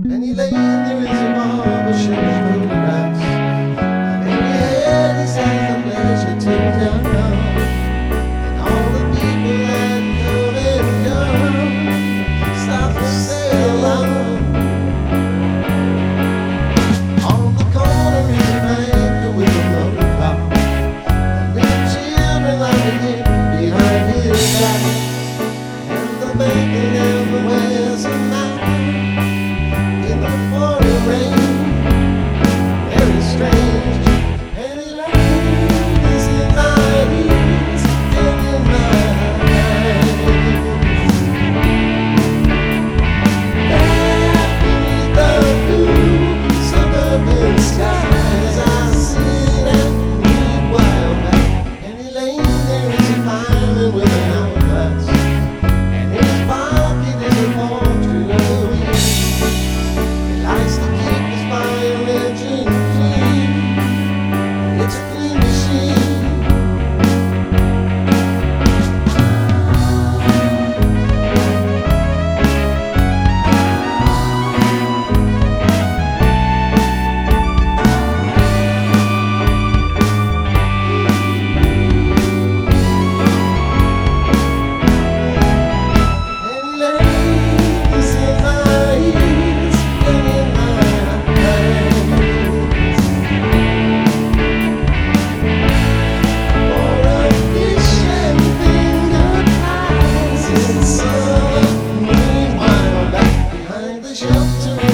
And he lay there in the marble shaped photographs. And in your head he sang the pleasure to down. And all the people that come and gone stop to say hello. On the corner is a banker with a loaded car. And little children laughing him behind his back. And the banker never wears a mask. In the pouring rain, very strange, and it is in my ears and in my eyes. Back beneath the blue suburban skies, I sit and read while back, and he lay there as a fireman with an hourglass, and in his pocket is a portrait of a wheel. Likes to keep his fire engine clean. It's a clean machine. And he lays in my ears and in my eyes. For a fish and fingered eyes in the sun. Meanwhile, back behind the shelter